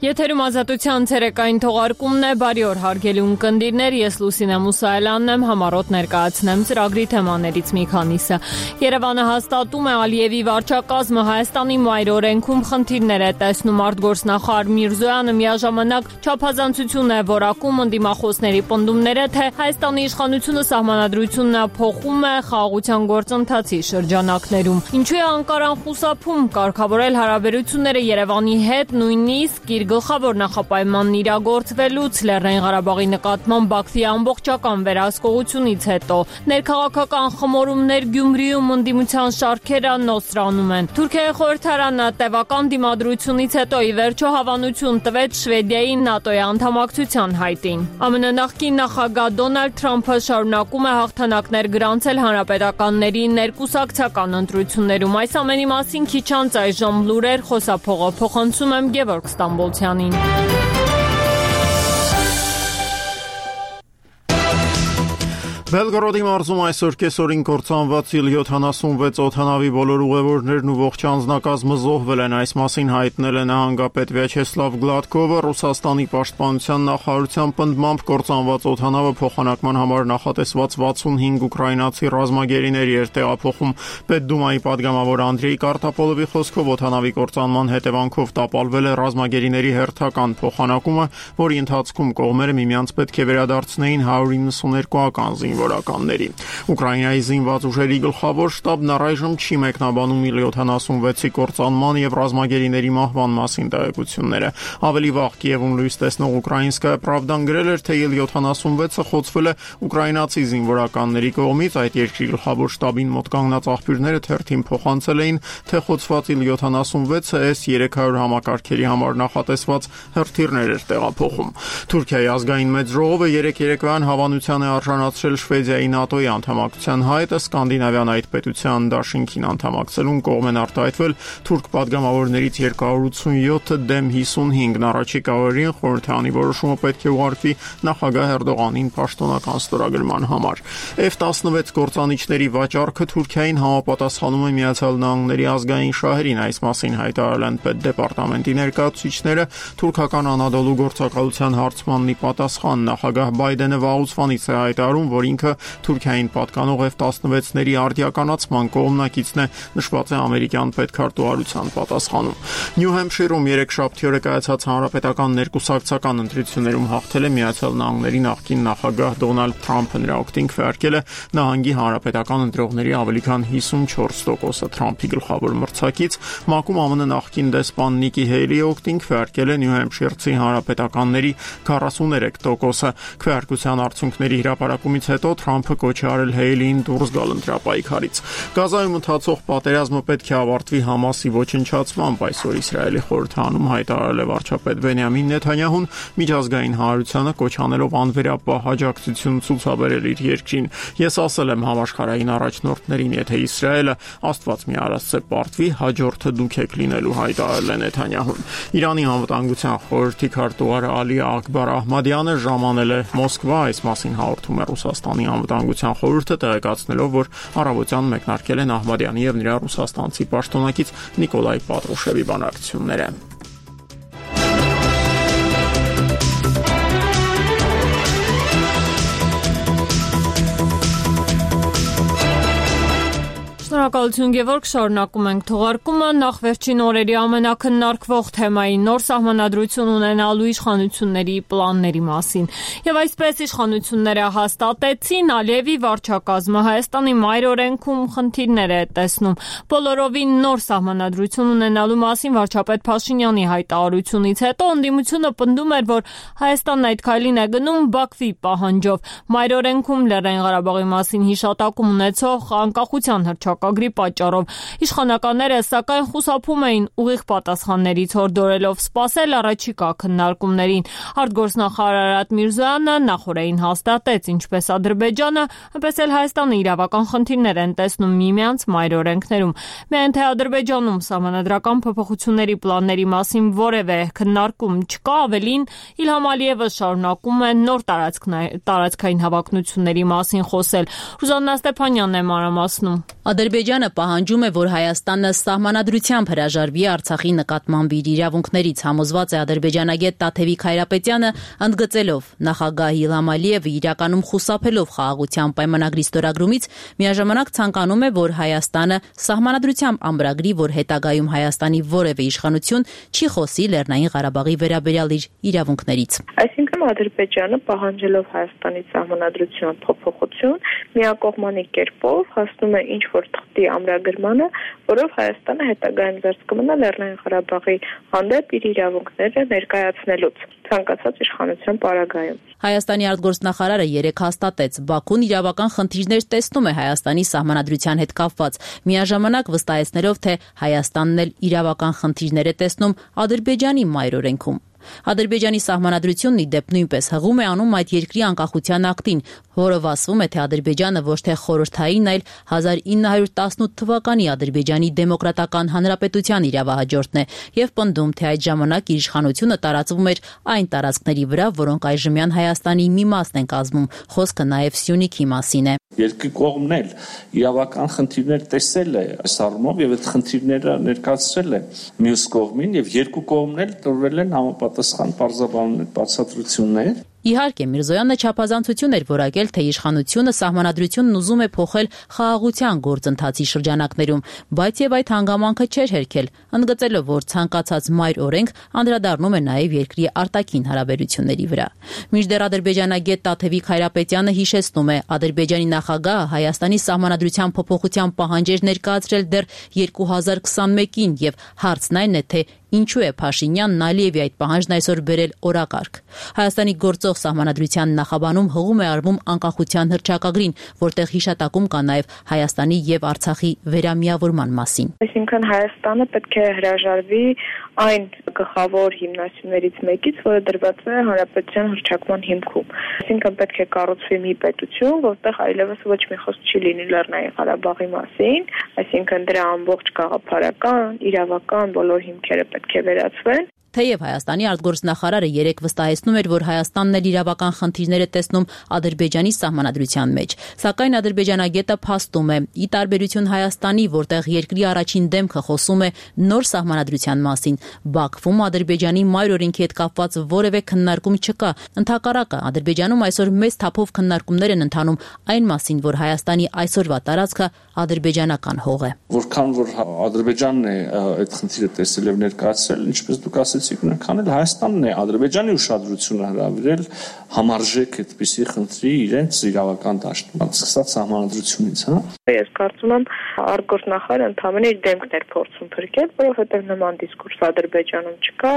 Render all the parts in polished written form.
Եթերում ազատության ցերեկային թողարկումն է, բարի օր հարգելի ունկնդիրներ, ես Լուսինե Մուսայելյանն եմ, համառոտ ներկայացնեմ ծրագրի թեմաներից մի քանիսը։ Երևանը հաստատում է Ալիևի վարչակազմը Հայաստանի մայրօրենքում խնդիրներ է տեսնում արտգործնախարար Միրզոյանը միաժամանակ չափազանցություն է որակում ընդդիմախոսների պնդումները, թե Հայաստանի իշխանությունը սահմանադրությունը փոխում է խաղաղության գործընթացի շրջանակներում։ Ինչու է Անկարան խուսափում կարգավորել հարաբերությունները Երևանի հետ, նույնիսկ իր գլխավոր նախապայմանն իրագործվելուց Լեռնային Ղարաբաղի նկատմամբ Բաքվի ամբողջական վերահսկողությունից հետո ներքաղաքական խմորումներ Գյումրիում ընդդիմության շարքերը նոսրանում են։ Թուրքիայի խորհրդարանը տևական դիմադրությունից հետո ի վերջո հավանություն տվեց Շվեդիայի ՆԱՏՕ-ի անդամակցության հայտին։ ԱՄՆ նախկին նախագահ Դոնալդ Թրամփը շարունակում է հաղթանակներ գրանցել հանրապետականների ներկուսակցական ընտրություններում։ Այս ամենի մասին քիչ անց այժմ լուրեր խոսափողը փոխանցում եմ Գևորգ Ստամբոլցյանին։ Բելգորոդի մարզում այսօր կեսօրին կործանված Il-76 օդանավի բոլոր ուղևորներն ու ողջ անձնակազմը զոհվել են, այս մասին հայտնել է նահանգապետ Վյաչեսլավ Գլադկովը։ Ռուսաստանի պաշտպանության նախարարության պնդմամբ կործանված օդանավը փոխանակման համար նախատեսված 65 ուկրաինացի ռազմագերիների էր տեղափոխում։ Պետդումայի падգամավոր Անդրեյ Կարտապոլովի խոսքով օդանավի կործանման հետևանքով տապալվել է ռազմագերիների հերթական փոխանակումը, որի ընթացքում կողմերը միմյանց պետք է վերադարձնեին 192-ական զինվորականների։ Ուկրաինայի զինված ուժերի գլխավոր շտաբն առայժմ չի մեկնաբանում Il-76-ի կործանման եւ ռազմագերիների մահվան մասին տեղեկությունները։ Ավելի վաղ Կիևում լույս տեսնող Ուկրաինսկայա Պրավդան գրել էր, թե Il-76-ը խոցվել է ուկրաինացի զինվորականների կողմից։ Այդ երկրի գլխավոր շտաբին մոտ կանգնած աղբյուրները թերթին փոխանցել էին, թե խոցված Il-76-ը S-300 համակարգերի համար նախատեսված հրթիռներ էր տեղափոխում։ Թուրքիայի ազգային մեծ ժողովը երեկոյան հավանության է արժանացրել Շվեդիայի ՆԱՏՕ-ի անդամակցության հայտը, Սկանդինավյան այդ պետության դաշինքին անդամակցելուն կողմ են արտահայտվել թուրք падգամավորներից 287 դեմ 55-ն առաջիկա օրերին խորհրդարանի որոշումը պետք է ուղարկվի նախագահ Էրդողանին պաշտոնական ստորագրման համար։ F-16 կործանիչների վաճառքը Թուրքիային համապատասխանում է Միացյալ Նահանգների ազգային շահերին, այս մասին հայտարարել են պետդեպարտամենտի ներկայացուցիչները։ Թուրքական Անադոլու գործակալության հարցմանն ի պատասխան նախագահ Բայդենը վաղուց է հայտարարում, որ ինքը Թուրքիային պատկանող F-16-ների արդիականացման կողմնակիցն է, նշված է ամերիկյան պետքարտուղարության պատասխանում։ Նյու Հեմփշիրում երեքշաբթի օրը կայացած հանրապետական ներկուսակցական ընտրություններում հաղթել է Միացյալ Նահանգների նախկին նախագահ Դոնալդ Թրամփը։ Նրա օգտին քվեարկել է նահանգի հանրապետական ընտրողների ավելի քան 54%-ը։ Թրամփի գլխավոր մրցակից ՄԱԿ-ում ԱՄՆ նախկին դեսպան Նիկի Հեյլիի օգտին քվեարկել է Նյու Հեմփշիրցի հանրապետականների 43%-ը։ Քվեարկության արդյունքների հրապարակումից հետո Թրամփը կոչ է արել Հեյլիին դուրս գալ ընտրապայքարից։ Գազայում ընթացող պատերազմը պետք է ավարտվի Համասի ոչնչացմամբ, այսօր Իսրայելի խորհրդարանում հայտարարել է վարչապետ Բենյամին Նեթանյահուն, միջազգային հանրությանը կոչ անելով անվերապահ աջակցություն ցուցաբերել իր երկրին։ Ես ասել եմ համաշխարհային առաջնորդներին, եթե Իսրայելը Աստված մի արածը պարտվի, հաջորդը դուք եք լինելու, հայտարարել է Նեթանյահուն։ Իրանի անվտանգության խորհրդի քարտուղար Ալի Ակբար Ահմադյանը ժամանել է Մոսկվա, այս մասին հաղորդում է Ռուսաստանի անվտանգության խորհուրդը, տեղեկացնելով, որ առավոտյան մեկնարկել են Ահմադյանի եւ նրա ռուսաստանցի պաշտոնակից Նիկոլայ Պատրուշևի բանակցությունները։ Շնորհակալություն Գևորգ, շարունակում ենք թողարկումը։ Նախ վերջին օրերի ամենակննարկվող թեմայի նոր սահմանադրություն ունենալու իշխանությունների պլանների մասին։ Եվ այսպես իշխանությունները հաստատեցին Ալիևի վարչակազմը Հայաստանի մայրօրենքում խնդիրներ է տեսնում։ Բոլորովին նոր սահմանադրություն ունենալու մասին վարչապետ Փաշինյանի հայտարարությունից հետո ընդդիմությունը պնդում էր, որ Հայաստանն այդ քայլին է գնում Բաքվի պահանջով։ Մայրօրենքում Լեռնային Ղարաբաղի մասին հիշատակում ունեցող անկախության հռչակագրի պատճառով իշխանականները սակայն խուսափում էին ուղիղ պատասխաններից, հորդորելով սպասել առաջիկա քննարկումներին։ Արտգործնախարար Արարատ Միրզոյանը նախորդին հաստատեց, ինչպես Ադրբեջանը, այնպես էլ Հայաստանը իրավական խնդիրներ են տեսնում միմյանց մայրօրենքներում։ Միայն թե Ադրբեջանում սահմանադրական փոփոխությունների պլանների մասին որևէ քննարկում չկա, ավելին Իլհամ Ալիևը շարունակում է նոր տարածքային հավակնությունների մասին խոսել։ Ռուզաննա Ստեփանյանն է մանրամասնում։ Ադրբեջանը պահանջում է, որ Հայաստանը սահմանադրությամբ հրաժարվի Արցախի նկատմամբ իր իրավունքներից, համոզված է ադրբեջանագետ Տաթևիկ Հայրապետյանը, ընդգծելով նախագահ Իլհամ Ալիևը իրականում խուսափելով խաղաղության պայմանագրի ստորագրումից, միաժամանակ ցանկանում է, որ Հայաստանը սահմանադրությամբ ամրագրի, որ հետագայում Հայաստանի որևէ իշխանություն չի խոսի Լեռնային Ղարաբաղի վերաբերյալ իր իրավունքներից։ Այսինքն Ադրբեջանը պահանջելով Հայաստանի սահմանադրության փոփոխություն միակողմանի կերպով հասնում է ինչ-որ թղթի ամրագրմանը, որով Հայաստանը հետագայում զերծ կմնա Լեռնային Ղարաբաղի հանդեպ իր իրավունքները ներկայացնելուց ցանկացած իշխանության պարագայում։ Հայաստանի արտգործնախարարը երեկ հաստատեց, Բաքուն իրավական խնդիրներ տեսնում է Հայաստանի սահմանադրության հետ կապված, միաժամանակ վստահեցնելով, թե Հայաստանն էլ իրավական խնդիրներ է տեսնում Ադրբեջանի մայրօրենքում։ Ադրբեջանի սահմանադրությունն ի դեպ նույնպես հղում է անում այդ երկրի անկախության ակտին, որով ասվում է, թե Ադրբեջանը ոչ թե խորհրդային, այլ 1918 թվականի Ադրբեջանի դեմոկրատական հանրապետության իրավահաջորդն է եւ պնդում, թե այդ ժամանակ իր իշխանությունը տարածվում էր այն տարածքների վրա, որոնք այժմյան Հայաստանի մի մասն են կազմում, խոսքը նաեւ Սյունիքի մասին է։ Երկրի կողմն էլ իրավական խնդիրներ տեսել է այս առումով եւ այդ խնդիրները ներկայացրել է մյուս կողմին եւ երկու կողմն էլ տրվել են համապատասխան պարզաբանումներ, բացատրություններ։ Իհարկե, Միրզոյանը չափազանցություն էր որակել, թե իշխանությունը սահմանադրությունն ուզում է փոխել խաղաղության գործընթացի շրջանակներում, բայց եւ այդ հանգամանքը չէր հերքել, ընդգծելով, որ ցանկացած մայր օրենք անդրադառնում է նաեւ երկրի արտաքին հարաբերությունների վրա։ Մինչդեռ ադրբեջանագետ Տաթևիկ Հայրապետյանը հիշեցնում է, Ադրբեջանի նախագահը Հայաստանի սահմանադրության փոփոխության պահանջեր ներկայացրել դեռ 2021-ին եւ հարցն այն է, թե ինչու է Փաշինյանն Ալիևի այդ պահանջն այսօր բերել օրակարգ։ Հայաստանի գործող սահմանադրության նախաբանում հղում է արվում անկախության հռչակագրին, որտեղ հիշատակում կա նաև Հայաստանի եւ Արցախի վերամիավորման մասին։ Այսինքն Հայաստանը պետք է հրաժարվի այն գլխավոր հիմնասյուներից մեկից, որը դրված է հանրապետության հռչակման հիմքում։ Այսինքն պետք է կառուցվի մի պետություն, որտեղ այլևս ոչ մի խոսք չի լինի Լեռնային Ղարաբաղի մասին, այսինքն դրա ամբողջ գաղափարական, իրավական բոլոր հիմքերը պետք է վերացվեն։ Թեև Հայաստանի արտգործնախարարը երեկ վստահեցնում էր, որ Հայաստանն էլ իրավական խնդիրներ է տեսնում Ադրբեջանի սահմանադրության մեջ, սակայն ադրբեջանագետը փաստում է, ի տարբերություն Հայաստանի, որտեղ երկրի առաջին դեմքը խոսում է նոր սահմանադրության մասին, Բաքվում Ադրբեջանի մայր օրենքի հետ կապված որևէ քննարկում չկա։ Ընդհակառակը, Ադրբեջանում այսօր մեծ թափով քննարկումներ են ընթանում այն մասին, որ Հայաստանի այսօրվա տարածքը ադրբեջանական հող է։ Որքան որ Ադրբեջանն է այդ խնդիրը տեսել եւ ներկայացրել, ինչպես դուք ասեցիք, նույնքան էլ Հայաստանն է Ադրբեջանի ուշադրությունը հրավիրել համարժեք այդպիսի խնդրի իրենց իրավական դաշտում, սկսած սահմանադրությունից, հա։ Ես կարծում եմ արտգործնախարարը ընդհանրապես իր դեմքն էր փորձում փրկել, որովհետեւ նման դիսկուրս Ադրբեջանում չկա։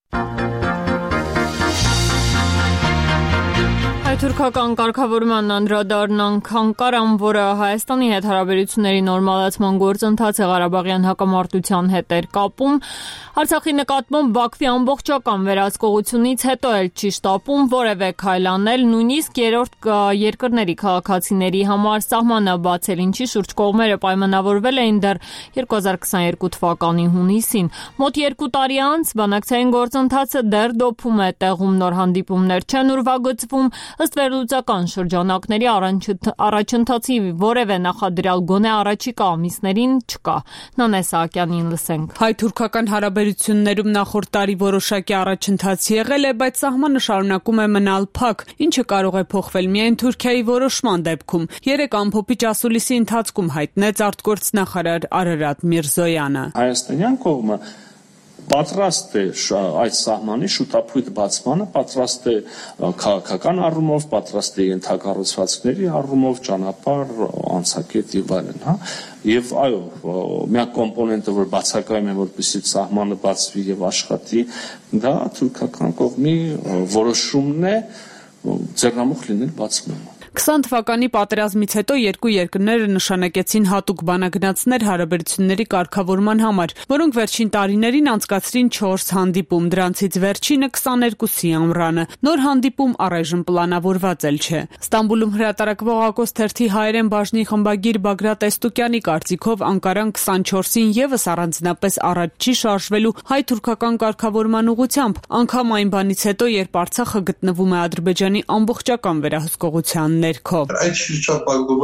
Հայ-թուրքական կարգավորման անդրադառնանք Անկարան, որը Հայաստանի հետ հարաբերությունների նորմալացման գործընթացը Ղարաբաղյան հակամարտության հետ էր կապում, Արցախի նկատմամբ Բաքվի ամբողջական վերահսկողությունից հետո էլ չի շտապում որևէ քայլ անել, նույնիսկ երրորդ երկրների քաղաքացիների համար սահմանը բացել, ինչի շուրջ կողմերը պայմանավորվել էին դեռ 2022 թվականի հունիսին։ Մոտ 2 տարի անց բանակցային գործընթացը դեռ դոփում է, տեղում նոր հանդիպումներ չեն ուրվագծվում, ըստ վերլուծական շրջանակների առաջընթացի որևէ նախադրյալ գոնե առաջիկա ամիսներին չկա։ Նանե Սահակյանին լսենք։ Հայ-թուրքական հարաբերություններում նախորդ տարի որոշակի առաջընթաց եղել է, բայց սահմանը շարունակում է մնալ փակ, ինչը կարող է փոխվել միայն Թուրքիայի որոշման դեպքում։ Երեկ ամփոփիչ ասուլիսի ընթացքում հայտնեց արտգործնախարար Արարատ Միրզոյանը։ Հայաստանյան կողմը պատրաստ է այդ սահմանի շուտապույտ բացմանը, պատրաստ է քաղաքական առումով, պատրաստ է ենթակառուցվածքների առումով, ճանապարհ, անցակետ եւ այլն, հա։ Եվ այո, միակ կոմպոնենտը, որ բացակայում է, որպեսզի սահմանը բացվի եւ աշխատի, դա թուրքական կողմի որոշումն է ձեռնամուխ լինել բացմանը։ 20 թվականի պատերազմից հետո երկու երկրները նշանակեցին հատուկ բանագնացներ հարաբերությունների կարգավորման համար, որոնք վերջին տարիներին անցկացրին 4 հանդիպում, դրանցից վերջինը 22-ի ամռանը։ Նոր հանդիպում առայժմ պլանավորված էլ չէ։ Ստամբուլում հրատարակվող Ակոս թերթի հայերեն բաժնի խմբագիր Բագրատ Էստուկյանի կարծիքով Անկարան 24-ին եւս առանձնապես առաջ չի շարժվելու հայ-թուրքական կարգավորման ուղղությամբ, անգամ այն բանից հետո, երբ Արցախը գտնվում է Ադրբեջանի ամբողջական վերահսկողության ներքո։ Այդ շրջապատում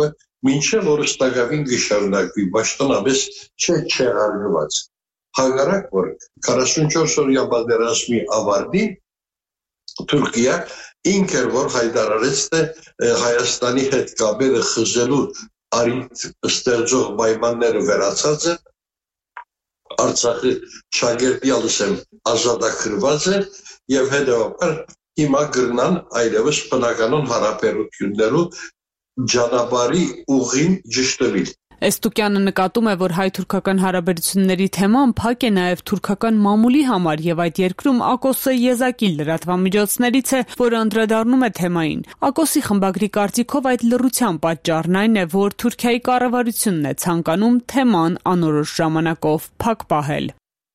մինչև որստագավին գշարունակվի, պաշտոնապես չէ չեղարկված։ Հակառակ որ 44 օրյա պատերազմի ավարտին Թուրքիա ինքեր որ հայտարարեց թե Հայաստանի հետ կապերը խզելու արիտ ստեղծող պայմանները վերացած է, Արցախի շագերտյալս եմ ազատագրված է եւ հետեւաբար հիմա գրնան այլևս բնականon հարաբերություններու ճանապարհի ուղին ճշտվել։ Էստուկյանը նկատում է, որ հայ-թուրքական հարաբերությունների թեման փակ է նաև թուրքական մամուլի համար եւ այդ երկրում ԱԿՕՍ-ը եզակի լրատվամիջոցներից է, որը անդրադառնում է թեմային։ ԱԿՕՍ-ի խմբագրի կարծիքով այդ լռության պատճառն այն է, որ Թուրքիայի կառավարությունն է ցանկանում թեման անորոշ ժամանակով փակ պահել։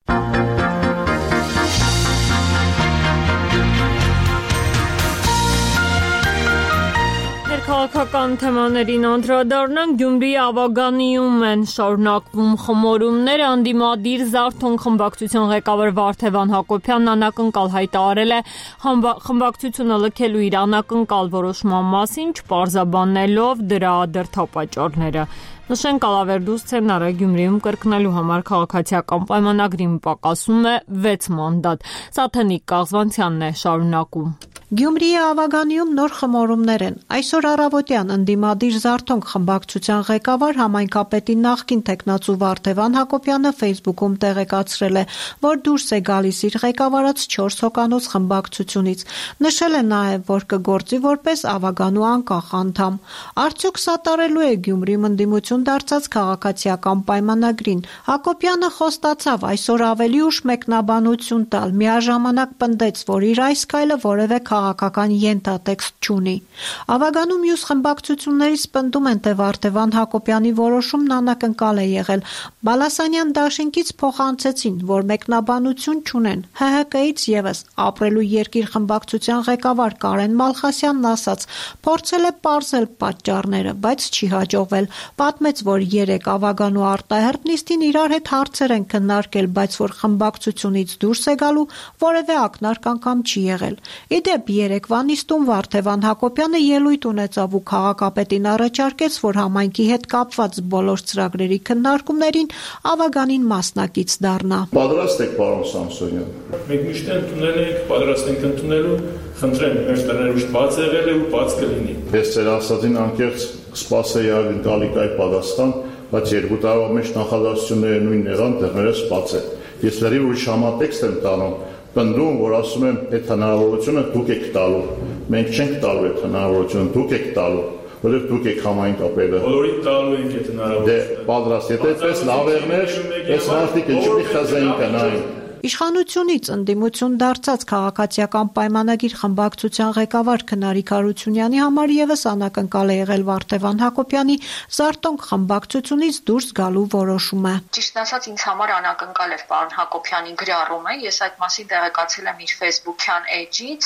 Քաղաքական թեմաներին անդրադառնանք, Գյումրիի Ավագանիում են շարունակվում խմորումները, ընդդիմադիր Զարթոնք խմբակցության ղեկավար Վարդևան Հակոբյանն անակնկալ հայտարարել է խմբակցությունը լքելու իր անակնկալ որոշման մասին, չպարզաբանելով դրա դրդապատճառները։ Նշենք Ալավերդու սցենարը Գյումրիում կրկնելու համար քաղաքացիական պայմանագրին պակասում է 6 մանդատ։ Սաթենիկ Կաղզվանցյանն է շարունակում։ Գյումրիի Ավագանիում նոր խմորումներ են։ Այսօր առավոտյան ընդդիմադիր Զարթոնք խմբակցության ղեկավար համայնքապետի նախկին տեխնացու Վարդևան Հակոբյանը Facebook-ում տեղեկացրել է, որ դուրս է գալիս իր ղեկավարած 4 հոգանոց խմբակցությունից։ Նշել է նաև, որ կգործի որպես Ավագանու անկախ անդամ։ Արդյոք սատարելու է Գյումրիում ընդդիմություն դարձած քաղաքացիական պայմանագրին։ Հակոբյանը խոստացավ այսօր ավելի ուշ մեկնաբանություն տալ, միաժամանակ պնդեց, որ իր այս քայլը որևէ քաղաքական յենթատեքստ չունի։ Ավագանում մյուս խմբակցություններից պնդում են, թե Վարդևան Հակոբյանի որոշումն անակնկալ է եղել։ Բալասանյան դաշինքից փոխանցեցին, որ մեկնաբանություն չունեն։ ՀՀԿ-ից եւս ապրելու երկիր խմբակցության ղեկավար Կարեն Մալխասյանն ասաց, փորձել է պարզել պատճառները, բայց չի հաջողվել։ Պատմեց, որ 3 Ավագանու արտահերթ նիստին իրար հետ հարցեր են քննարկել, բայց որ խմբակցությունից դուրս է գալու որևէ ակնարկ անգամ չի եղել։ Իդեպ երեկվա նիստում Վարդևան Հակոբյանը ելույթ ունեցավ ու քաղաքապետին առաջարկեց, որ համայնքի հետ կապված բոլոր ծրագրերի քննարկումներին Ավագանին մասնակից դառնա։ Պատրաստ եք, պարոն Սամսոնյան։ Մենք միշտ ընդունել ենք, պատրաստ ենք ընդունելու, խնդրեմ, մեր տները միշտ բաց եղել է ու բաց կլինի։ Ես ձեր ասածին անկեղծ սպասեի ակնկալիք այդ պատասխան, բայց 2 տարվա մեջ նախադասությունները նույնն եղան, դեռները սպաց է։ Ես լրիվ ուրիշ համատեքստ եմ տանում, պնդում, որ ասում եմ, այդ հնարավորությունը դուք եք տալու։ Մենք չենք տալու այդ հնարավորությունը, դուք եք տալու, որովհետև դուք եք համայնքապետը։ Բոլորին տալու ենք այդ հնարավորությունը։ Դե պատրաստ, եթե այդպես լավ եղներ, այս մարդիկ ինչի՞ խզային կանային։ Իշխանությունից ընդդիմություն դարձած քաղաքացիական պայմանագիր խմբակցության ղեկավար Քնարիկ Հարությունյանի համար եւս անակնկալ է եղել Վարդևան Հակոբյանի Զարթոնք խմբակցությունից դուրս գալու որոշումը։ Ճիշտն ասած, ինձ համար անակնկալ էր պարոն Հակոբյանի գրառումը, ես այդ մասին տեղեկացել եմ իր Facebook-յան էջից,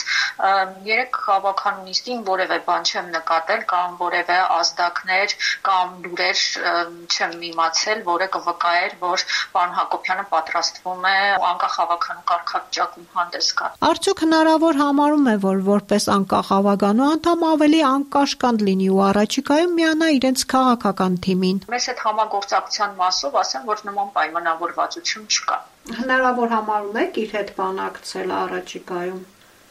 3 Ավագանու նիստին որևէ բան չեմ նկատել կամ որևէ ազդակներ կամ լուրեր չեմ իմացել, որը կվկայեր, որ պարոն Հակոբյանը պատրաստվում է անկախ Ավագանու կարգավիճակում հանդես գալ։ Արդյոք հնարավոր համարում է, որ որպես անկախ Ավագանու անդամ ավելի անկաշկանդ լինի ու առաջիկայում միանա իրենց քաղաքական թիմին։ Մեզ հետ համագործակցության մասով ասեմ, որ նման պայմանավորվածություն չկա։ Հնարավոր համարում եք իր հետ բանակցել առաջիկայում։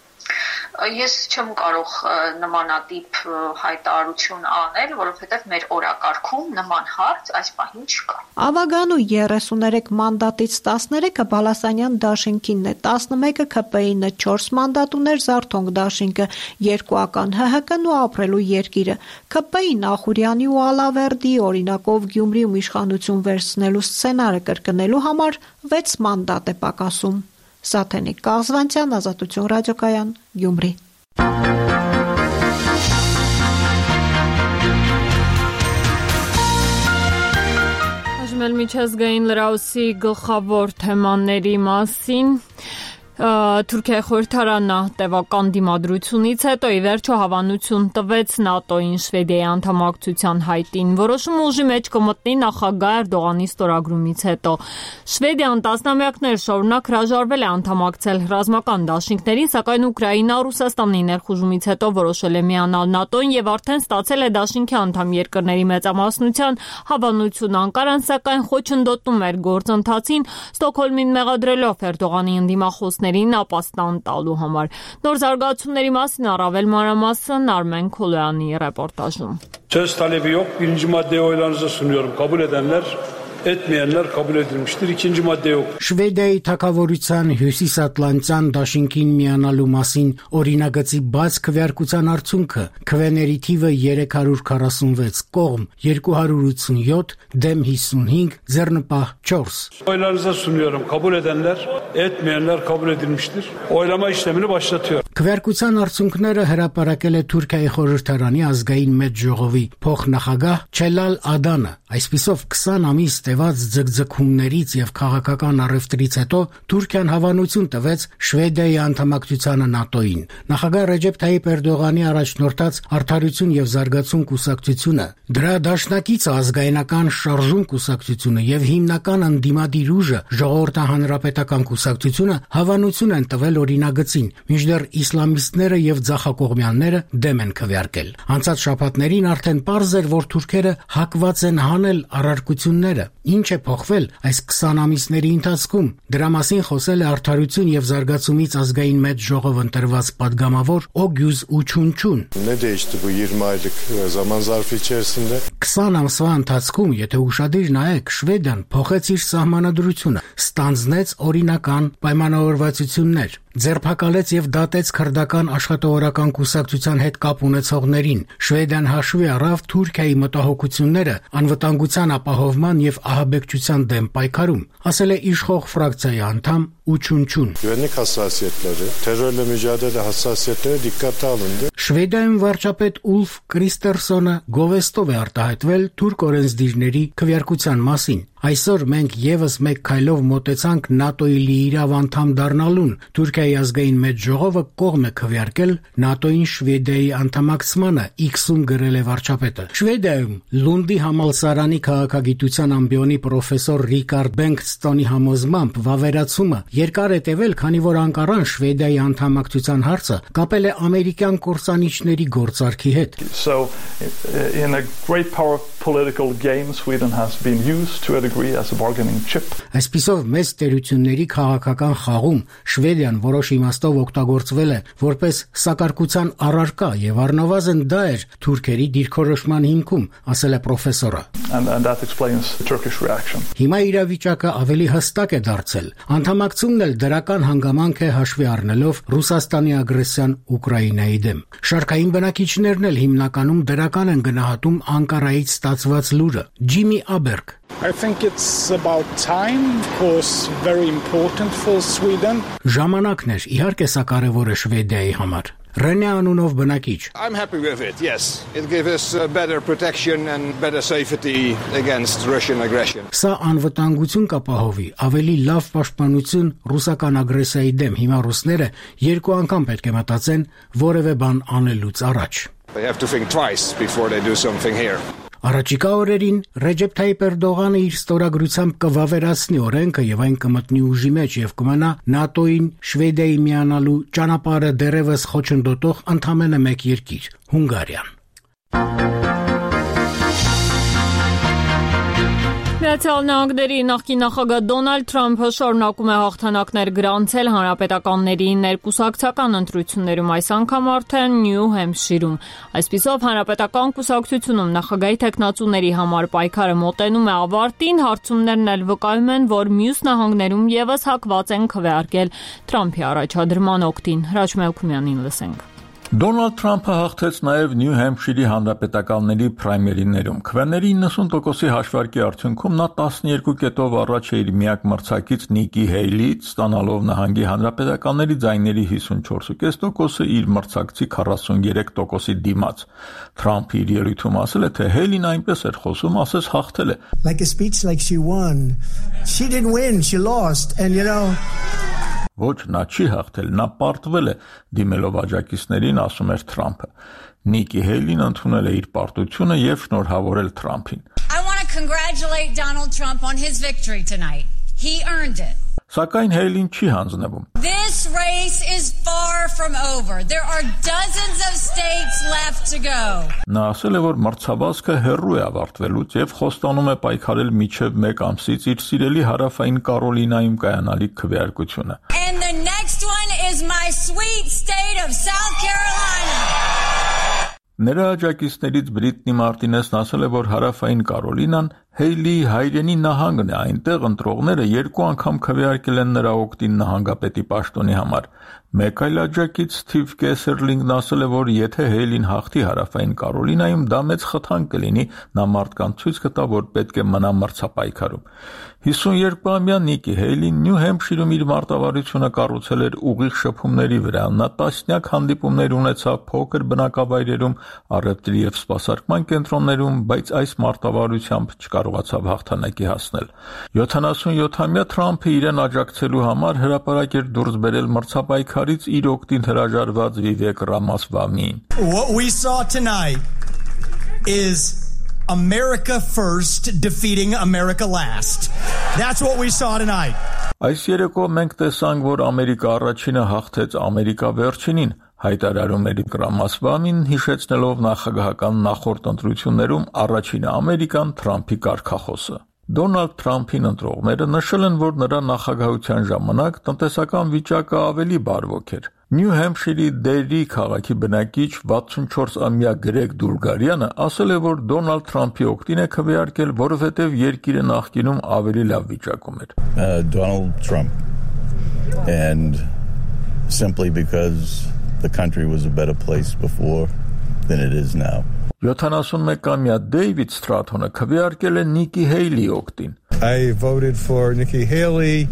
Ես չեմ կարող նմանատիպ հայտարարություն անել, որովհետև մեր օրակարգում նման հարց այս պահին չկա։ Ավագանու 33 մանդատից 13-ը Բալասանյան դաշինքինն է, 11-ը ՔՊԻ-ն, 4 մանդատ ուներ Զարթոնք դաշինքը, 2-ական ՀՀԿ-ն ու ապրելու երկիրը։ ՔՊԻ-ն Ախուրյանի ու Ալավերդի օրինակով Գյումրիում իշխանություն վերցնելու սցենարը կրկնելու համար 6 մանդատ է պակասում։ Սաթենիկ Կաղզվանցյան, Ազատություն ռադիոկայան, Գյումրի։ Այժմ միջազգային լրահոսի գլխավոր թեմաների մասին Թուրքիայի խորհրդարանը տևական դիմադրությունից հետո ի վերջո հավանություն տվեց ՆԱՏՕ-ին Շվեդիայի անդամակցության հայտին։ Որոշումը ուժի մեջ կմտնի նախագահ Էրդողանի ստորագրումից հետո։ Շվեդիան տասնամյակներ շարունակ հրաժարվել է անդամակցել ռազմական դաշինքներին, սակայն Ուկրաինա Ռուսաստանի ներխուժումից հետո որոշել է միանալ ՆԱՏՕ-ին եւ արդեն ստացել է դաշինքի անդամ երկրների մեծամասնության հավանություն։ Անկարան սակայն խոչընդոտում էր գործընթացին, Ստոկհոլմին մեղադրելով Էրդողանի ընդդիմախոսներին ապաստան տալու համար։ Նոր զարգացումների մասին առավել մանրամասն Արմեն Քոլոյանի ռեպորտաժում։ Söz talebi yok. Birinci maddeyi oylarınıza sunuyorum. Kabul edenler, etmeyenler kabul edilmiştir. İkinci madde yok. Շվեդիայի թագավորության հյուսիսատլանտյան դաշինքին միանալու մասին օրինագծի բաց քվեարկության արդյունքը քվեների թիվը 346 կողմ 287 դեմ 55 ձեռնպահ 4 Oylarınıza sunuyorum. Kabul edenler, etmeyenler kabul edilmiştir. Oylama işlemini başlatıyor. Քվեարկության արդյունքները հրապարակել է Թուրքիայի խորհրդարանի ազգային մեծ ժողովի փոխնախագահ Չելալ Ադանը։ Այսպիսով 20 ամիս տևած ձգձգումներից եւ քաղաքական առևտրից հետո Թուրքիան հավանություն տվեց Շվեդիայի անդամակցությանը ՆԱՏՕ-ին։ Նախագահ Ռեջեփ Թայիփ Էրդողանի առաջնորդած Արդարություն եւ Զարգացում կուսակցությունը, դրա դաշնակիցը ազգայնական շարժում կուսակցությունը եւ հիմնական ընդդիմադիր ուժը Ժողովրդահանրապետական կուսակցությունը հավանություն են տվել օրինագծին, մինչդեռ իսլամիստները եւ ձախակողմյանները դեմ են քվեարկել։ Անցած շաբաթներին արդեն պարզ էր, որ թուրքերը հակված են հանել առարկությունները։ Ինչ է փոխվել այս 20 ամիսների ընթացքում։ Դրա մասին խոսել է Արդարություն եւ Զարգացումից ազգային մեծ ժողով ընտրված падգամավոր Օգյուզ Ուչունչուն։ 20 ամսվա ընթացքում, եթե ուշադիր նայեք, Շվեդիան փոխեց իր սահմանադրությունը, ստանձնեց օրինական պայմանավորվածություններ, ձերբակալեց եւ դատեց քրդական աշխատավորական կուսակցության հետ կապ ունեցողներին։ Շվեդիան հաշվի առավ Թուրքիայի մտահոգությունները անվտանգության ապահովման եւ ահաբեկչության դեմ պայքարում, ասել է իշխող ֆրակցիայի անդամ Ուչունչուն։ Շվեդիայում վարչապետ Ուլֆ Կրիստերսոնը գովեստով է արտահայտվել թուրք օրենսդիրների քվեարկության մասին։ Այսօր մենք եւս մեկ քայլով մոտեցանք ՆԱՏՕ-ի լիիրավ անդամ դառնալուն։ Թուրքիայի ազգային մեծ ժողովը կողմ է քվեարկել ՆԱՏՕ-ին Շվեդիայի անդամակցմանը, X-ում գրել է վարչապետը։ Շվեդիայում Լունդի համալսարանի քաղաքագիտության ամբիոնի պրոֆեսոր Ռիկարդ Բենքստոնի համոզմամբ վավերացումը երկար է տևել, քանի որ Անկարան Շվեդիայի անդամակցության հարցը կապել է ամերիկյան կորսանիչների գործարքի հետ։ So in a great power political game Sweden has been used to a degree as a bargaining chip. Այսպիսով մեծ տերությունների քաղաքական խաղում Շվեդիան որոշ իմաստով օգտագործվել է որպես սակարկության առարկա եւ առնվազն դա էր թուրքերի դիրքորոշման հիմքում, ասել է պրոֆեսորը։ And that explains the Turkish reaction. Հիմա իրավիճակը ավելի հստակ է դարձել։ Անդամակցումն էլ դրական հանգամանք է հաշվի առնելով Ռուսաստանի ագրեսիան Ուկրաինայի դեմ։ Շարքային բնակիչներն էլ հիմնականում դրական են գնահատում Անկարայից ստացված լուրը։ Ջիմի Աբերգ I think it's about time. Of course, very important for Sweden. Ժամանակն էր, իհարկե սա կարևոր է Շվեդիայի համար։ Ռենե անունով բնակիչ։ I'm happy with it. Yes. It gives us better protection and better safety against Russian aggression. Սա անվտանգություն կապահովի, ավելի լավ պաշտպանություն ռուսական ագրեսիայի դեմ։ Հիմա ռուսները երկու անգամ պետք է մտածեն որևէ բան անելուց առաջ։ They have to think twice before they do something here. Առաջիկա օրերին Ռեջեփ Թայիփ Էրդողանը իր ստորագրությամբ կվավերացնի օրենքը եւ այն կմտնի ուժի մեջ եւ կմնա ՆԱՏՕ-ին Շվեդիայի միանալու ճանապարհը դեռևս խոչընդոտող ընդամենը մեկ երկիր՝ Հունգարիան։ Միացյալ Նահանգների նախկին նախագահ Դոնալդ Թրամփը շարունակում է հաղթանակներ գրանցել հանրապետականների ներկուսակցական ընտրություններում, այս անգամ արդեն Նյու Հեմփշիրում։ Այսպիսով հանրապետական կուսակցությունում նախագահի թեկնածուների համար պայքարը մոտենում է ավարտին, հարցումներն էլ վկայում են, որ մյուս նահանգներում եւս հակված են քվեարկել Թրամփի առաջադրման օգտին։ Հրաչ Մելքումյանին լսենք։ Դոնալդ Թրամփը հաղթեց նաև Նյու Հեմփշիրի հանրապետականների պրայմերիներում։ Քվեների 90%-ի հաշվարկի արդյունքում նա 12 կետով առաջ է իր միակ մրցակից Նիկի Հեյլից, ստանալով նահանգի հանրապետականների ձայների 54.5%-ը իր մրցակցի 43%-ի դիմաց։ Թրամփը իր ելույթում ասել է, թե Հեյլին այնպես էր խոսում, ասես հաղթել է։ Like a speech like she won. She didn't win, she lost, and you know Ոչ, նա չի հաղթել, նա պարտվել է, դիմելով աջակիցներին, ասում էր Թրամփը։ Նիկի Հեյլին ընդունել է իր պարտությունը եւ շնորհավորել Թրամփին։ I want to congratulate Donald Trump on his victory tonight. He earned it. Սակայն Հեյլին չի հանձնվում։ This race is far from over. There are dozens of states left to go. Նա ասել է, որ մրցավազքը հեռու է ավարտվելուց եւ խոստանում է պայքարել մինչեւ 1 ամսից իր սիրելի հարավային Կարոլինայում կայանալիք քվեարկությունը։ And the next one is my sweet state of South Carolina. Նրա աջակիցներից Բրիտնի Մարտինեսն ասել է, որ հարավային Կարոլինան Հեյլիի հայրենի նահանգն է, այնտեղ ընտրողները 2 անգամ քվեարկել են նրա օգտին նահանգապետի պաշտոնի համար։ Մեկ այլ աջակից Սթիվ Կեսերլինգն ասել է, որ եթե Հեյլին հաղթի հարավային Կարոլինայում, դա մեծ խթան կլինի, նա մարդկանց ցույց կտա, որ պետք է մնա մրցապայքարում։ 52-ամյա Նիկի Հեյլին Նյու Հեմփշիրում իր մարտավարությունը կառուցել էր ուղիղ շփումների վրա։ Նա տասնյակ հանդիպումներ ունեցավ փոքր բնակավայրերում, առևտրի եւ սպասարկման կենտրոններում, բայց այս մարտավարությամբ չկարողացավ հաղթանակի հասնել։ 77-ամյա Թրամփը իրեն աջակցելու համար հրապարակ էր դուրս բերել մրցապայքարից իր օգտին հրաժարված Վիվեկ Ռամասվամին։ What we saw tonight is America first defeating America last. That's what we saw tonight. Այս երեկո մենք տեսանք, որ Ամերիկա առաջինը հաղթեց Ամերիկա վերջինին, հայտարարում էր Ռամասվամին, հիշեցնելով նախագահական նախորդ ընտրություններում առաջինը Ամերիկան Թրամփի կարգախոսը։ Դոնալդ Թրամփին ընտրողները նշել են, որ նրա նախագահության ժամանակ տնտեսական վիճակը ավելի բարվոք էր։ Նյու Հեմփշիրի Դերի քաղաքի բնակիչ 64-ամյա Գրեգ Դուրգարյանը ասել է, որ Դոնալդ Թրամփի օգտին է քվեարկել, որովհետև երկիրը նախկինում ավելի լավ վիճակում էր։ Donald Trump and simply because the country was a better place before than it is now. 71-ամյա Դեյվիդ Ստրաթոնը քվեարկել է Նիկի Հեյլի օգտին։ I voted for Nikki Haley.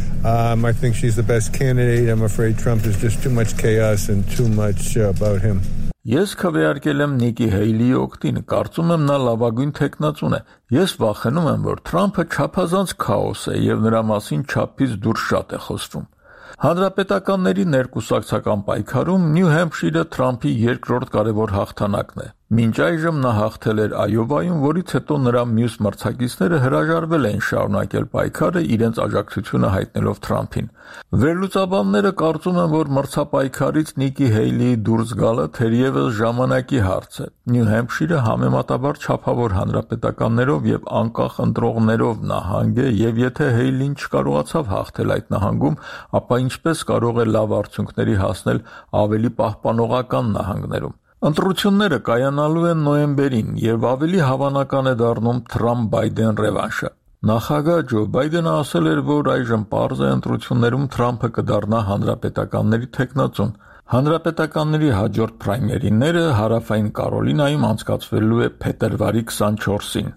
I think she's the best candidate. I'm afraid Trump is just too much chaos and too much about him. Ես քվեարկել եմ Նիկի Հեյլի օգտին, կարծում եմ նա լավագույն թեկնածուն է։ Ես վախենում եմ, որ Թրամփը չափազանց քաոս է եւ նրա մասին չափից դուրս շատ է խոսվում։ Հանրապետականների ներկուսակցական պայքարում Նյու Հեմփշիրը Թրամփի երկրորդ կարևոր հաղթանակն է։ Մինչ այժմ նա հաղթել էր Այովայում, որից հետո նրա մյուս մրցակիցները հրաժարվել էին շարունակել պայքարը իրենց աջակցությունը հայտնելով Թրամփին։ Վերլուծաբանները կարծում են, որ մրցապայքարից Նիկի Հեյլիի դուրս գալը թերևս ժամանակի հարց է։ Նյու Հեմփշիրը համեմատաբար չափավոր հանրապետականներով եւ անկախ ընտրողներով նահանգ է, եւ եթե Հեյլին չկարողացավ հաղթել այդ նահանգում, ապա ինչպես կարող է լավ արդյունքների հասնել ավելի պահպանողական նահանգներում։ Ընտրությունները կայանալու են նոյեմբերին եւ ավելի հավանական է դառնում Թրամփ-Բայդեն ռևանշը։ Նախագահ Ջո Բայդենը ասել էր, որ այժմ պարզ է ընտրություններում Թրամփը կդառնա հանրապետականների թեկնածուն։ Հանրապետականների հաջորդ պրայմերիները Հարավային Կարոլինայում անցկացվելու է փետրվարի 24-ին։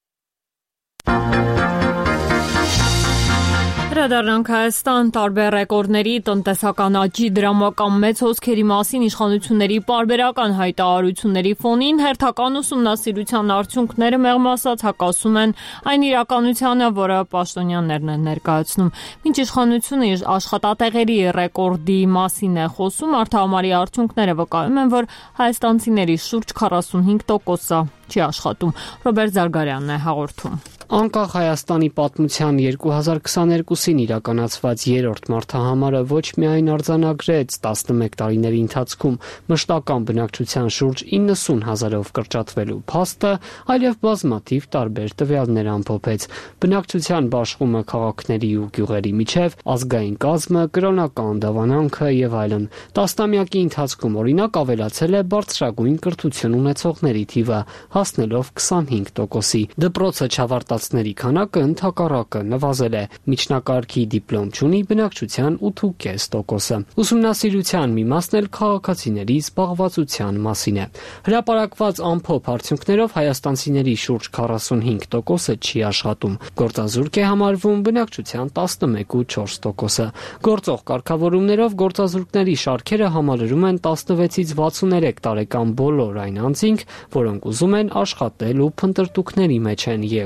Հրադառնանք Հայաստան, տարբեր ռեկորդների, տնտեսական աճի, դրամական մեծ հոսքերի մասին իշխանությունների պարբերական հայտարարությունների ֆոնին հերթական ուսումնասիրության արդյունքները մեղմ ասած հակասում են այն իրականությանը, որը պաշտոնյաներն են ներկայացնում։ Մինչ իշխանությունը իր աշխատատեղերի ռեկորդի մասին է խոսում, արդյունքի արդյունքները վկայում են, որ հայաստանցիների շուրջ 45%-ը չի աշխատում։ Ռոբերտ Զարգարյանն է հաղորդում։ Անկախ Հայաստանի պատմության 2022-ին իրականացված երրորդ մարտահամարը ոչ միայն արձանագրեց 11 տարիների ընթացքում մշտական բնակչության շուրջ 90,000-ով կրճատվելու փաստը, այլև բազմաթիվ տարբեր տվյալներ ամփոփեց։ Բնակչության բաշխումը քաղաքների ու գյուղերի միջև, ազգային կազմը, կրոնական դավանանքը եւ այլն։ Տասնամյակի ընթացքում օրինակ ավելացել է բարձրագույն կրթություն ունեցողների թիվը, հասնելով 25%-ի։ Դպրոցը չավարտածների քանակը ընդհակառակը նվազել է։ Միջնակարգի դիպլոմ չունի բնակչության 8.5%-ը։ Ուսումնասիրության մի մասն էլ քաղաքացիների զբաղվածության մասին է։ Հրապարակված ամփոփ արդյունքներով հայաստանցիների շուրջ 45%-ը չի աշխատում։ Գործազուրկ է համարվում բնակչության 11.4%-ը։ Գործող կարգավորումներով գործազուրկների շարքերը համալրում են 16-ից 63 տարեկան բոլոր այն անձինք, որոնք ուզում են աշխատել ու փնտրտուքների մեջ են եւ դրա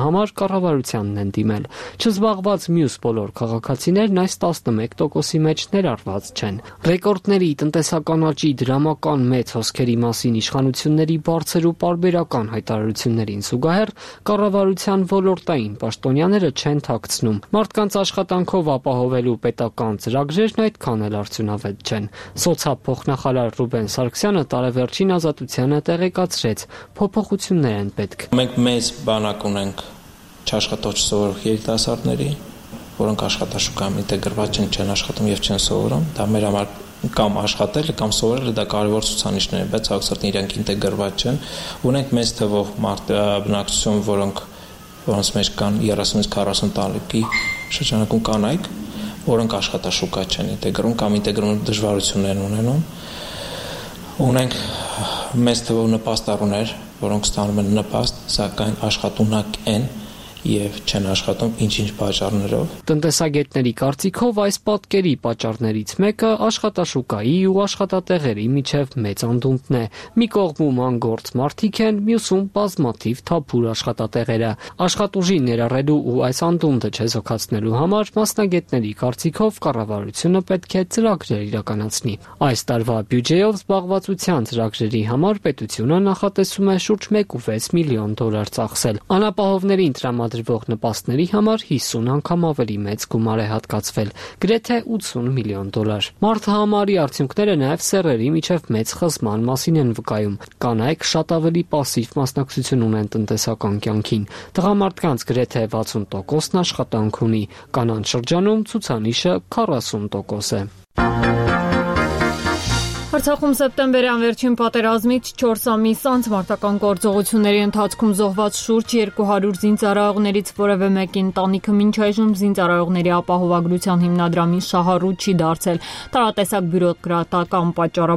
համար կառավարությանն են դիմել։ Չզբաղված մյուս բոլոր քաղաքացիներն այս 11%-ի մեջ ներառված չեն։ Ռեկորդների, տնտեսական աճի, դրամական մեծ հոսքերի մասին իշխանությունների բարձր ու պարբերական հայտարարություններին զուգահեռ կառավարության ոլորտային պաշտոնյաները չեն թաքցնում։ Մարդկանց աշխատանքով ապահովելու պետական ծրագրերն այդքան էլ արդյունավետ չեն։ Սոցիալ փոխնախարար Ռուբեն Սարգսյանը տարեվերջին Ազատությանը տեղեկացրեց, փոփոխություններ են պետք։ Մենք մեծ բանակ ունենք չաշխատող սովորող երիտասարդների, որոնք աշխատաշուկայում ինտեգրված չեն աշխատում եւ չեն սովորում։ Դա մեր համար կամ աշխատելը կամ սովորելը դա կարևոր ցուցանիշներ են, բայց հակսերտին իրենք ինտեգրված չեն։ Ունենք մեծ թվով բնակչություն, որոնց մեջ կան 30-ից 40 տարեկան շրջանակում կանայք, որոնք աշխատաշուկա չեն ինտեգրում կամ ինտեգրում դժվարություններ ունենում։ Ունենք մեծ թվով նպաստառուներ, որոնք ստանում են նպաստ, սակայն աշխատունակ են եւ չեն աշխատում ինչ-ինչ պատճառներով։ Տնտեսագետների կարծիքով այս պատկերի պատճառներից մեկը աշխատաշուկայի ու աշխատատեղերի միջև մեծ անդունդն է։ Մի կողմում անգործ մարդիկ են, մյուսում բազմաթիվ թափուր աշխատատեղերը։ Աշխատուժի ներառելու ու այս անդունդը չեզոքացնելու համար մասնագետների կարծիքով կառավարությունը պետք է ծրագրեր իրականացնի։ Այս տարվա բյուջեով զբաղվածության ծրագրերի համար պետությունը նախատեսում է շուրջ 1.6 միլիոն դոլար ծախսել։ Անապահովներին տրամադրվող նպաստների համար 50 անգամ ավելի մեծ գումար է հատկացվել, գրեթե 80 միլիոն դոլար։ Մարդահամարի արդյունքները նաև սեռերի միջև մեծ խզման մասին են վկայում։ Կանայք շատ ավելի պասիվ մասնակցություն ունեն տնտեսական կյանքին։ Տղամարդկանց գրեթե 60%-ն աշխատանք ունի, կանանց շրջանում ցուցանիշը 40% է։ Արցախում սեպտեմբերյան վերջին պատերազմից 4 ամիս անց մարտական գործողությունների ընթացքում զոհված շուրջ 200 զինծառայողներից որևէ մեկի ընտանիքը մինչ այժմ զինծառայողների ապահովագրության հիմնադրամի շահառու չի դարձել։ Տարատեսակ բյուրոկրատական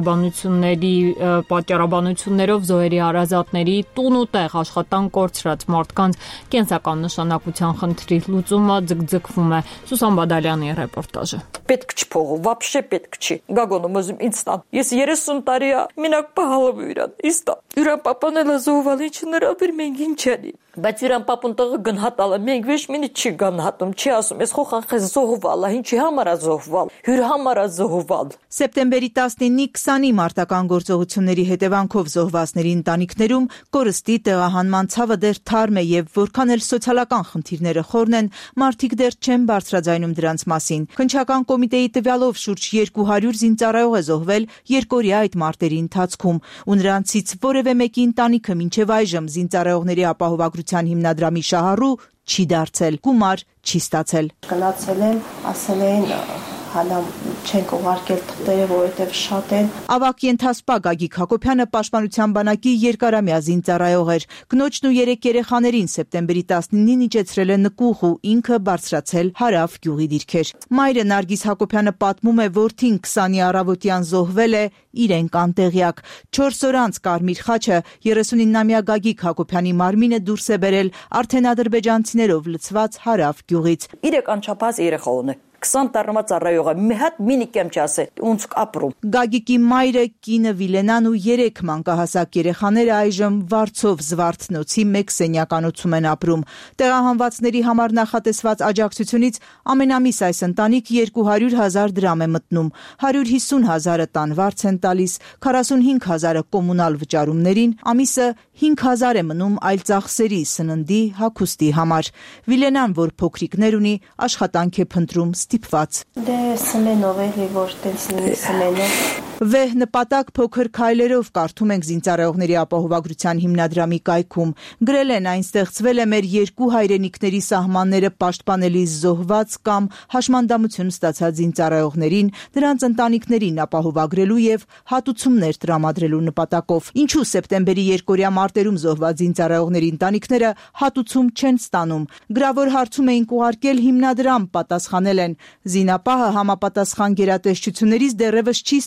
պատճառաբանություններով զոհերի հարազատների տուն ու տեղ աշխատանք կորցրած մարդկանց կենսական նշանակության խնդրի լուծումը ձգձգվում է։ Սուսան Բադալյանի ռեպորտաժը։ Պետք չի փողը, вообще պետք չի։ Գագոնում ուզում ինձ տան։ Ես 30 տարի է մենակ պահալով իրան։ Իստա։ Իրան պապանել զոհվալ ինչ նրաբիր մենք ինչ անի։ Բայց իրան պապուն տղը գնահատալը մենք ոչ մինի չի գնահատում, չի ասում, ես խոխանխես զոհվալ, ինչի համար է զոհվալ, հյուր համար է զոհվալ։ Սեպտեմբերի 19-ի 20-ի մարտական գործողությունների հետևանքով զոհվածների ընտանիքներում կորստի տեղահանման ցավը դեռ թարմ է եւ որքան էլ սոցիալական խնդիրները խորն են, մարդիկ դեռ չեն բարձրաձայնում դրանց մասին։ Քննչական կոմիտեի տվյալով շուրջ 200 զինծառայող է զոհվել երկօրյա այդ մարտերի ընթացքում, ու նրանցից որևէ մեկի ընտանիքը մինչև այժմ զինծառայողների ապահովագրության հիմնադրամի շահառու չի դարձել, գումար չի ստացել։ Գնացել են, ասել են հալա չենք ուղարկել թղթերը, որովհետև շատ են։ Ավակ ենթասպա Գագիկ Հակոբյանը պաշտպանության բանակի երկարամյա զինծառայող էր։ Կնոջն ու 3 երեխաներին սեպտեմբերի 19-ին իջեցրել է նկուղ ու ինքը բարձրացել Հարավ գյուղի դիրքեր։ Մայրը Նարգիս Հակոբյանը պատմում է, որդին 20-ի առավոտյան զոհվել է, իրեն կանտեղյակ։ 4 օր անց Կարմիր խաչը 39-ամյա Գագիկ Հակոբյանի մարմինը դուրս է բերել արդեն ադրբեջանցիներով լցված Հարավ գյուղից։ 3 անչափած երեխա ունի։ 20 տարվա ծառայողը մի հատ մինիկեմ չասե ունց ապրում։ Գագիկի մայրը, կինը Վիլենան ու 3 մանկահասակ երեխաները այժմ Վարչով Զվարթնոցի մեկ սենյականոցում են ապրում։ Տեղահանվածների համար նախատեսված աջակցությունից ամենամիս այս ընտանիք 200,000 դրամ է մտնում, 150,000-ը տան վարձ են տալիս, 45,000-ը կոմունալ վճարումներին, ամիսը 5,000 է մնում այլ ծախսերի, սննդի, հագուստի համար։ Վիլենան, որ փոքրիկներ ունի, աշխատանք է փնտրում ստիպված։ Դե սմենով էլի որ տենսնի սմենով։ Վեհ նպատակ փոքր քայլերով կարդում ենք զինծառայողների ապահովագրության հիմնադրամի կայքում։ Գրել են այն ստեղծվել է մեր երկու հայրենիքների սահմանները պաշտպանելիս զոհված կամ հաշմանդամություն ստացած զինծառայողներին, նրանց ընտանիքներին ապահովագրելու եւ հատուցումներ տրամադրելու նպատակով։ Ինչու սեպտեմբերի երկօրյա մարտերում զոհված զինծառայողների ընտանիքները հատուցում չեն ստանում։ Գրավոր հարցում էինք ուղարկել հիմնադրամ, պատասխանել են. Զինապահը համապատասխան գերատեսչություններից դեռևս չի ստացել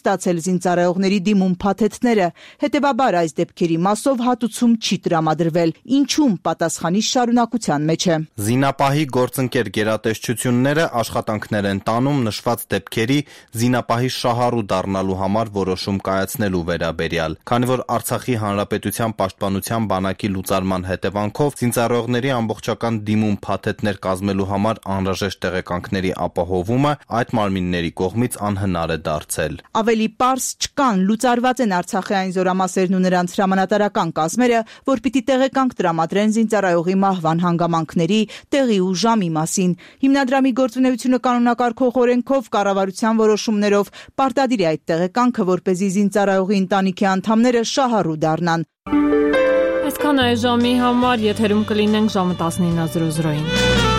զինծառայողների դիմում փաթեթները, հետևաբար այս դեպքերի մասով հատուցում չի տրամադրվել, ինչում պատասխանի շարունակության մեջ է։ Զինապահի գործընկեր գերատեսչությունները աշխատանքներ են տանում նշված դեպքերի զինապահի շահառու դառնալու համար որոշում կայացնելու վերաբերյալ, քանի որ Արցախի Հանրապետության պաշտպանության բանակի լուծարման հետևանքով զինծառայողների ամբողջական դիմում փաթեթներ կազմելու համար անհրաժեշտ տեղեկանքների ապահովումը այդ մարմինների կողմից անհնար է դարձել։ Ավելի պարզ չկան, լուծարված են Արցախի այն զորամասերն ու նրանց հրամանատարական կազմերը, որ պիտի տեղեկանք տրամադրեն զինծառայողի մահվան հանգամանքների, տեղի ու ժամի մասին։ Հիմնադրամի գործունեությունը կանոնակարգող օրենքով կառավարության որոշումներով պարտադիր է այդ տեղեկանքը, որպեսզի զինծառայողի ընտանիքի անդամները շահառու դառնան։ Այսքան այժմի համար եթերում կլինենք ժամը 19:00-ին։